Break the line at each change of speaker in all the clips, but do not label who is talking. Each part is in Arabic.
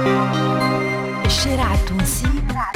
الشارع التونسي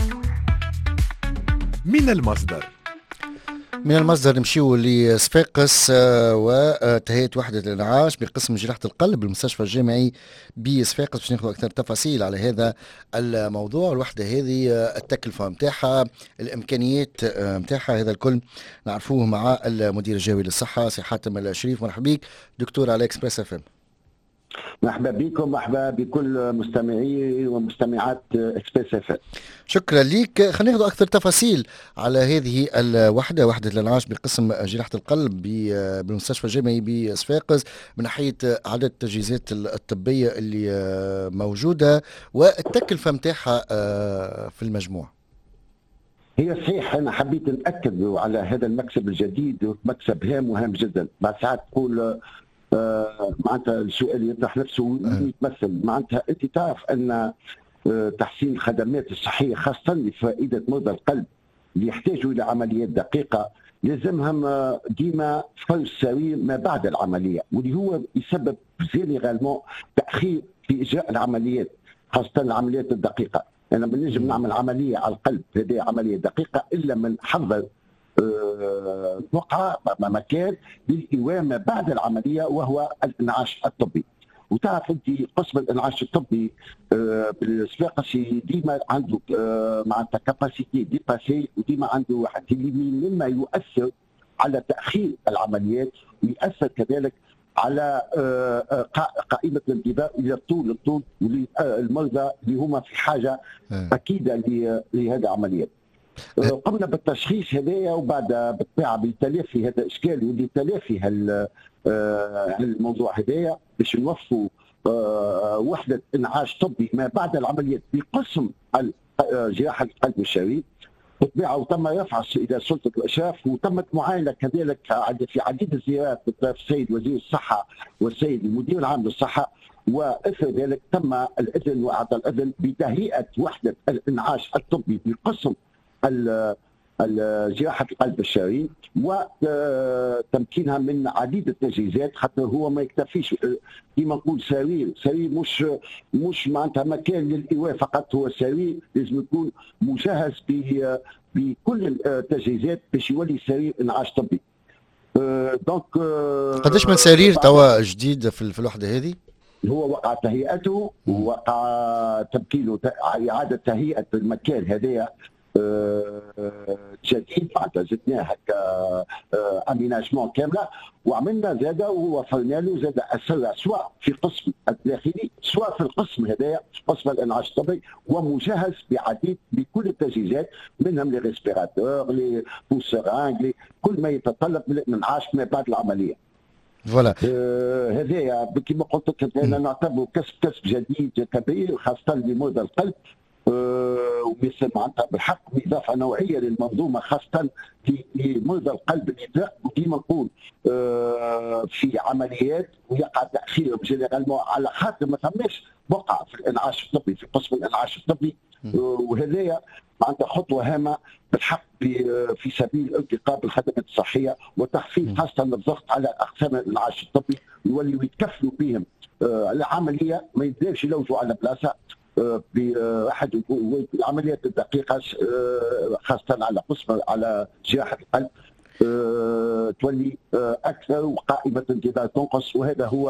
من المصدر.
من المصدر نمشيو لصفاقس وتهيئة وحدة الإنعاش بقسم جراحة القلب بالمستشفى الجامعي بصفاقس باش ناخذ أكثر تفاصيل على هذا الموضوع. الوحدة هذه التكلفة متاعها، الإمكانيات متاعها، هذا الكل نعرفوه مع المدير الجوي للصحة سي حاتم الشريف. مرحبا بك دكتور على إكسبريس FM.
مرحبا بكم، مرحبا بكل مستمعي ومستمعات اكسبريس FM.
شكرا لك. خلينا ناخذ اكثر تفاصيل على هذه الوحده، وحده الانعاش بقسم جراحه القلب بالمستشفى الجامعي بصفاقس، من ناحيه عدد التجهيزات الطبيه اللي موجوده والتكلفه نتاعها في المجموع.
هي صحيح، انا حبيت ناكد على هذا المكسب الجديد، مكسب هام وهام جدا. بعد ساعات تقول معناتها السؤال يطرح نفسه يتمثل، معناتها انت تعرف ان تحسين الخدمات الصحيه خاصه لفائده مرضى القلب اللي يحتاجوا الى عمليات دقيقه لازمهم ديما فحص سرير ما بعد العمليه، واللي هو يسبب جينيرالمون تاخير في اجراء العمليات، خاصه العمليات الدقيقه. انا ما نجم نعمل عمليه على القلب، هذه عمليه دقيقه، الا من حضر وقع مكان للإيواء ما بعد العملية وهو الإنعاش الطبي. وتعرف أنت قسم الإنعاش الطبي بالصفاقسي ديما عنده معناتها كاباسيتي ديباسي، وديما عنده واحد مما يؤثر على تأخير العمليات، ويؤثر كذلك على قائمة الانتظار إلى الطول والمرضى اللي هما في حاجة أكيدة لهذه العمليات. قمنا بالتشخيص هذايا، وبعد بالطبيعه بالتلافي هذا الاشكال واللي تلافي الموضوع هذايا باش نوفوا وحده انعاش طبي ما بعد العمليات بقسم جراحه القلب والشرايين بالطبيعه. وتم رفع الى سلطه الاشراف، وتمت معاينه كذلك في عديد الزيارات من السيد وزير الصحه والسيد المدير العام للصحه، واثر ذلك تم الاذن واعطى الاذن بتهيئه وحده الانعاش الطبي بقسم جراحة القلب والشرايين، وتمكينها من عديد التجهيزات، حتى هو ما يكتفيش كما نقول سرير مش معناتها مكان للإيواء فقط، هو سرير لازم يكون مجهز بكل التجهيزات باش يولي سرير انعاش طبي. دونك
قداش من سرير توا جديد في الوحدة هذه؟
هو وقع تهيئته ووقع تمكينه، إعادة تهيئة المكان هذايا جديد، معناتها زدناه هكا اميناجمون كامله، وعملنا زاده ووفرنا له زاده اسرع سواء في قسم الداخلي سواء في القسم هذايا قسم الانعاش الطبي، ومجهز بعديد بكل التجهيزات، منهم لي ريسبيراتور لي بوسرانج كل ما يتطلب من الانعاش ما بعد العمليه.
فوالا
هذايا كما قلت لك انا نعتبره كسب جديد كبير خاصه لمرضى القلب، ومثل معناتها بالحق اضافه نوعيه للمنظومه خاصه في مرضى القلب اللي ديما نقول في عمليات ويقع تاخير جينيرالمون على خاطر ما ثماش بقعه في الانعاش الطبي في قسم الانعاش الطبي، وهذايا معناتها خطوه هامه بالحق في سبيل الارتقاء بالخدمات الصحيه وتخفيف خاصه الضغط على اقسام الانعاش الطبي، يوليوا يتكفلوا بهم العمليه، ما يبداوش يلوجوا على بلاصه بأحد العمليات الدقيقة خاصة على قسم على جراحة القلب تولي أكثر وقائمة الانتظار تنقص، وهذا هو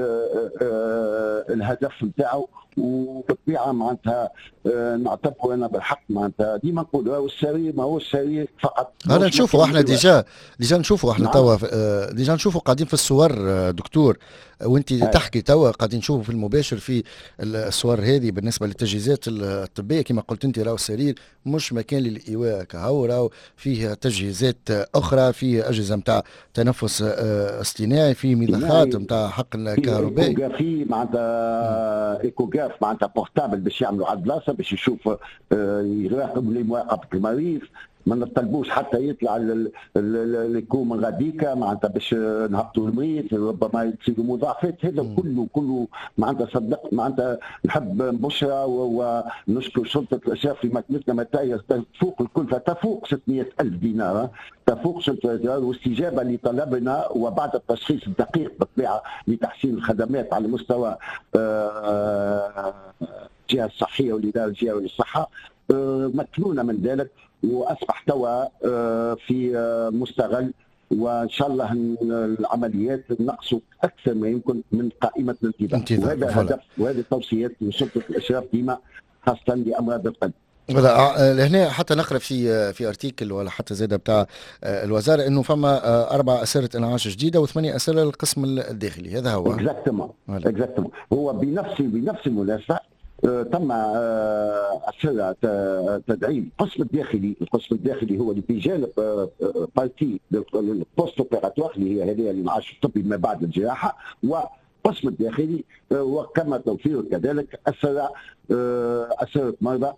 الهدف نتاعو. وبالطبيعة معناتها نعتبر أنا بالحق معناتها ديما نقول هو السرير ما هو السرير فقط.
هذا نشوفوا احنا ديجا نشوفوا احنا توا ديجا نشوفوا قاعدين في الصور دكتور، وانت تحكي توا قاعدين نشوفوا في المباشر في الصور هذه بالنسبه للتجهيزات الطبيه كما قلت انت، راهو السرير مش مكان للايواء كهو، راهو فيه تجهيزات اخرى، فيه اجهزه نتاع تنفس اصطناعي، فيه مضخات نتاع حقن كهربائي،
ايكوغرافي معناتها ايكوغراف معناتها بورتابل باش يعملوا على البلاصه باش يشوف يراقب لمراقبه المريض، ما نطلبوش حتى يطلع الكو من غاديكا معناتها باش نهبطوا المريض، ربما يصيروا مضاعفات. هذا كله معناتها صدق معناتها نحب بشرى ونشكر شرطه الاشراف في مكتبتنا متايا تفوق الكلفه تفوق 600,000 دينار، تفوق 600,000 دينار، واستجابه لطلبنا وبعد التشخيص الدقيق بالطبيعه لتحسين الخدمات على مستوى الجهه الصحيه والاداره الجهويه للصحه مكنونه من ذلك، واصبح توا في مستغل، وان شاء الله العمليات نقصوا اكثر ما يمكن من قائمه الانتظار. وهذا هدف وهذه توصيات من سلطه الاشراف ديما خاصه لامراض القلب.
هنا حتى نقرا في ارتيكل ولا حتى زاده بتاع الوزاره انه فما 4 اسره انعاش جديده و8 اسره للقسم الداخلي. هذا هو
اكزاكتومون. هو بنفس المناسبه تم أسرع تدعيم القسم الداخلي. القسم الداخلي هو اللي بجانب بارتي للبوست اوبيراتوار اللي هي هذه الانعاش الطبي ما بعد الجراحه، والقسم الداخلي وكما توفير كذلك أسرة مرضى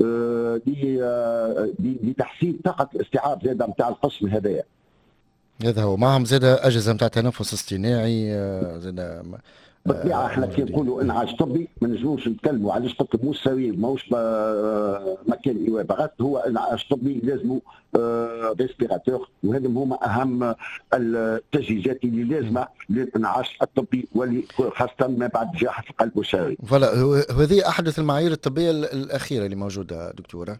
لتحسين طاقه الاستيعاب زاده نتاع القسم هذايا.
هذا هو. معهم زاده اجهزه نتاع تنفس اصطناعي زاده
بالطبيعه. احنا كي نقولوا انعاش طبي ما نجموش نتكلموا علاش قلت مو سرير ماهوش مكان ايواء فقط، هو انعاش طبي لازموا ريسبيراتور، وهذم هما اهم التجهيزات اللي لازمه للانعاش الطبي خاصه ما بعد جراحه القلب والشرايين.
فوالا هذه احدث المعايير الطبيه الاخيره اللي موجوده دكتوره.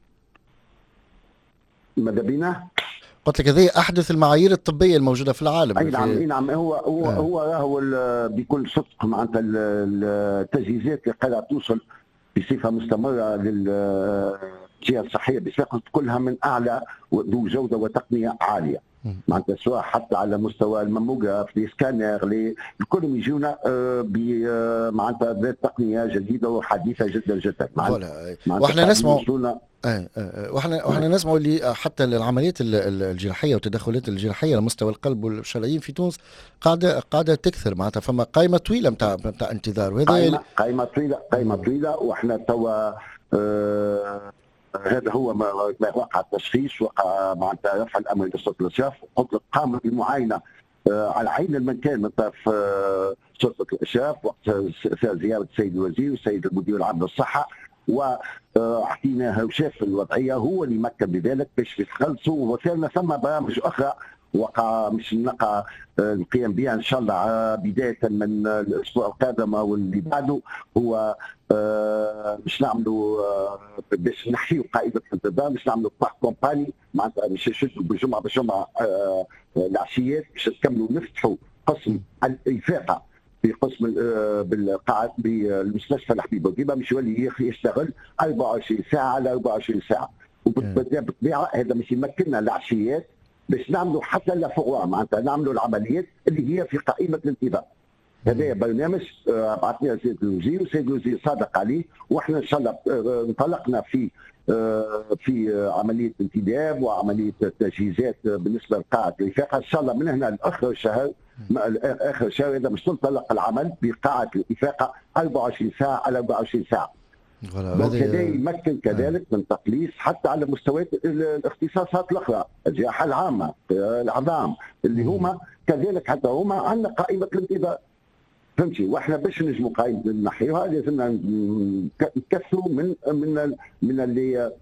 ماذا بينا؟
قلت لك هذه احدث المعايير الطبيه الموجوده في العالم.
اي نعم اي نعم. هو بكل صدق معناتها التجهيزات اللي قاعده توصل بصفه مستمره للجهه الصحيه بصفه كلها من اعلى ذو جوده وتقنيه عاليه. معناتها سواء حتى على مستوى الماموغراف، لي سكانر، الكلهم يجونا معناتها ذات تقنيه جديده وحديثه جدا جدا.
واحنا نسمع واحنا نسمع اللي حتى العمليات الجراحيه والتدخلات الجراحيه على مستوى القلب والشرايين في تونس قاعده تكثر. معناتها فما قائمه طويله نتاع انتظار، وهذا
قائمه طويله. واحنا توا هذا هو ما وقع التشخيص، وقع معناتها رفع الامر لسلطه الاشراف. قلت لك قامت بالمعاينه على عين المكان من طرف سلطه الاشراف وقت زياره السيد الوزير والسيد المدير العام للصحه، واعطيناه وشاف الوضعيه، هو اللي مكن بذلك باش يتخلصوا. وكان ثم برامج اخرى وقع مش نلقى القيام بها ان شاء الله بدايه من الاسبوع القادم او اللي بعده. هو مش نعملوا باش نحيوا قاعده الانتظار، مش نعملوا كومباني معناتها مش نشدوا بالجمعه العشيات باش نكملوا نفتحوا قسم الافاقه في قسم بالقاعد بالمستشفى الحبيب بورقيبه، مش يولي يشتغل 24 ساعه على 24 ساعه. وبالطبيعه هذا مش يمكننا العشيات باش نعملوا حتى لافوغوا معناتها نعملوا العمليات اللي هي في قائمه الانتظار. هذا برنامج بعثناه السيد الوزير والسيد الوزير صادق عليه، واحنا ان شاء الله انطلقنا في عمليه انتداب وعمليه تجهيزات بالنسبه لقاعه الافاقه. ان شاء الله من هنا لاخر الشهر هذا مش تنطلق العمل بقاعه الافاقه 24 ساعه على 24 ساعه. هذا يمكن كذلك من تقليص حتى على مستويات الاختصاصات الاخرى، الجراحه العامه، العظام اللي هما كذلك حتى هما عندنا قائمه الانتظار. فهمتي؟ واحنا باش نجموا قائمه نحيوها لازمنا نكثروا من اللي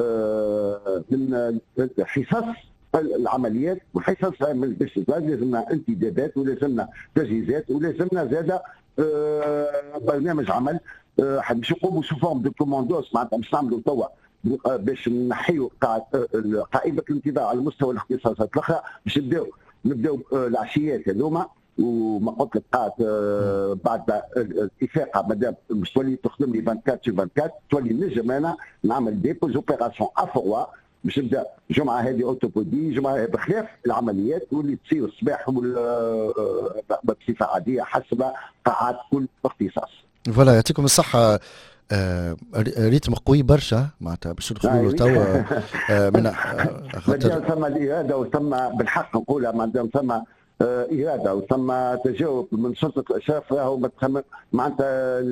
من حصص العمليات وحصص الاستشفاء. لازمنا انتدابات ولازمنا تجهيزات ولازمنا زاده برنامج عمل باش نقوموا سو فورم دو كوموندوس. معناتها باش نعملوا توا باش نحيوا قائمه الانتظار على مستوى الاختصاصات الاخرى، باش نبداو العشيات هذوما. وما قلت لك قاعد بعد الافاقه مادام مش تولي تخدم لي 24 سي 24 تولي نجم انا نعمل دي بوز اوبيراسيون افوا باش نبدا جمعه هذه اوتوبودي، جمعه بخلاف العمليات واللي تصير الصباح بصفه عاديه حسب قاعات كل اختصاص.
فوالا يعطيكم الصحه. ريتم قوي برشا معناتها باش ندخلوا توا من
خاطر ثم الاراده وثم بالحق نقولها مادام ثم اراده وثم تجاوب من سلطه الاشراف راهو معناتها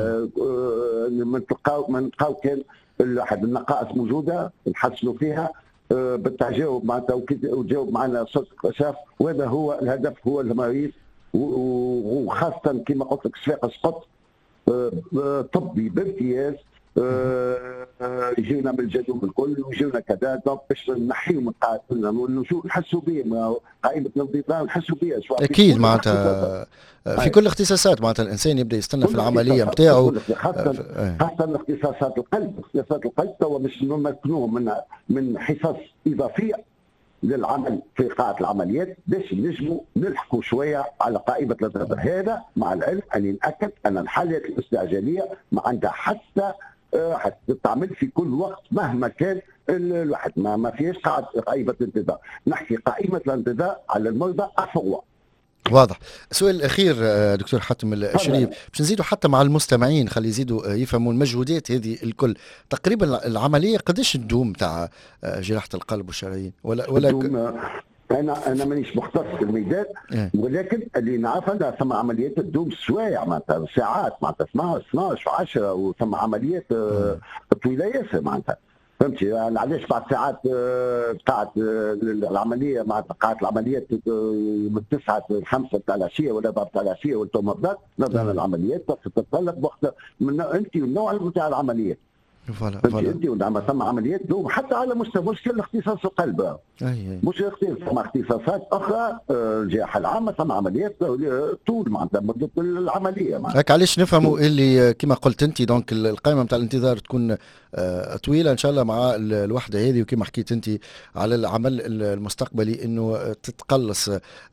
من نلقاو كان احد النقائص موجوده نحسنوا فيها بالتجاوب معناتها وتجاوب معنا سلطه الاشراف. وهذا هو الهدف، هو المريض وخاصه كما قلت لك صفاقس قط طبي بامتياز يجينا من الجنوب الكل ويجينا كذا، دونك باش نحيهم نحسوا بهم قائمه الانتظار، نحسوا بها
اكيد معناتها في كل الاختصاصات، معناتها الانسان يبدا يستنى في العمليه نتاعو،
خاصه اختصاصات القلب. اختصاصات القلب توا باش نمكنوهم من حصص اضافيه للعمل في قاعة العمليات باش نجموا نلحقوا شوية على قائمة الانتظار. هذا مع العلم أني نأكد أن الحالات الاستعجالية ما عندها حتى تعمل في كل وقت مهما كان الواحد، ما فيهاش قائمة الانتظار. نحكي قائمة الانتظار على المرضى أفضل.
واضح. السؤال الاخير دكتور حاتم الشريف باش نزيدوا حتى مع المستمعين، خلي يزيدوا يفهموا المجهودات هذه الكل. تقريبا العمليه قداش تدوم تاع جراحه القلب والشرايين ولا
انا مانيش مختص في الميدان، ولكن اللي نعرف ان ثم عمليات تدوم سوايع، معناتها ساعات، معناتها 12 و10، وثم عمليات طويله ياسر معناتها، فهمتي؟ يعني علاش بعد ساعات قاعة العملية مع قاعة العمليات من 9 ل 5 تاع العشية ولا بعد تاع العشية وانتم مرضى، نظرا العمليات تتطلب وقت من انت والنوع نتاع العمليات. فوالا انت ثم عمليات دوم حتى على مستوى مش كل اختصاص القلب، مش ثم اختصاصات اخرى، الجراحه العامه ثم عمليات طول معناتها مده العمليه.
هيك علاش نفهموا اللي كما قلت انت دونك القائمه نتاع الانتظار تكون طويله ان شاء الله مع الوحده هذه، وكما حكيت انت على العمل المستقبلي انه تتقلص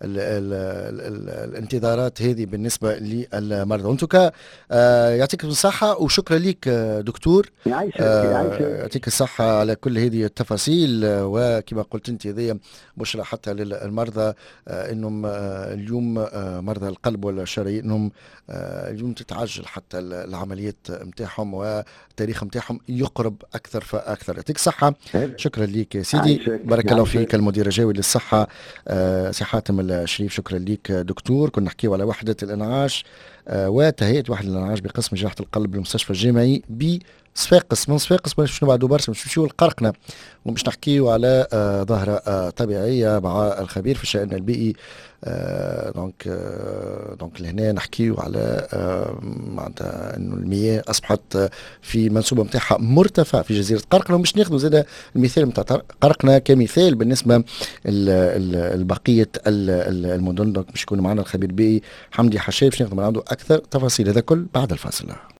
الانتظارات هذه بالنسبه للمرضى. وانتم يعطيكم الصحه وشكرا لك دكتور، يعطيك الصحه على كل هذه التفاصيل. وكما قلت انت هذه بشرى حتى للمرضى انهم اليوم مرضى القلب والشرايين انهم اليوم تتعجل حتى العمليات نتاعهم والتاريخ نتاعهم يقرب اكثر فاكثر. يعطيك الصحه، شكرا لك يا سيدي، بارك الله فيك. المدير الجوي للصحه سي حاتم الشريف، شكرا لك دكتور. كنا نحكيو على وحده الانعاش وتهيئه وحده الانعاش بقسم جراحه القلب بالمستشفى الجامعي صفاقس. من صفاقس باش نبعدوا برشا، باش نمشيو للقرقنة وباش نحكيو على ظاهرة طبيعية مع الخبير في الشأن البيئي. دونك لهنا نحكيو على معناتها انه المياه اصبحت في المنسوبه نتاعها مرتفع في جزيره قرقنة، ومش ناخذوا زاد المثال نتاع قرقنة كمثال بالنسبه لبقيه المدن. دونك باش يكون معنا الخبير البيئي حمدي حشاب باش ناخذ من عنده اكثر تفاصيل. هذا كل بعد الفاصل.